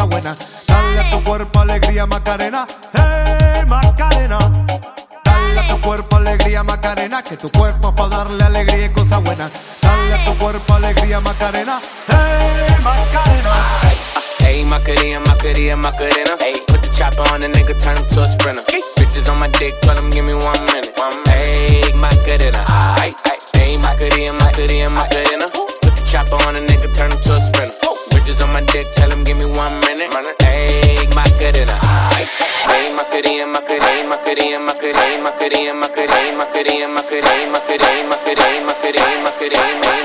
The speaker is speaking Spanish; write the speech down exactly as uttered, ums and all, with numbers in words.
cosas buenas. Dale a tu cuerpo alegría, Macarena. Hey, Macarena. Dale a tu cuerpo alegría, Macarena, que tu cuerpo es pa' darle alegría y cosas buenas. Dale a tu cuerpo alegría, Macarena. Hey, Macarena. Hey, Macarena, Macarena, Macarena. Hey, put the chopper on the nigga, turn him to a sprinter. Hey. Bitches on my dick, tell him give me one minute. One minute. Hey, Macarena. Ay, ay. Hey, Macarena, Macarena, Macarena. Put the chopper on the nigga, turn him to a sprinter. Bitches on my dick, tell him give me one minute. Hey, Macarena. Ay, hey, Macarena, Macarena, Macarena, Macarena, Macarena, Macarena, Macarena, Macarena, Macarena, Macarena, Macarena, Macarena, Macarena.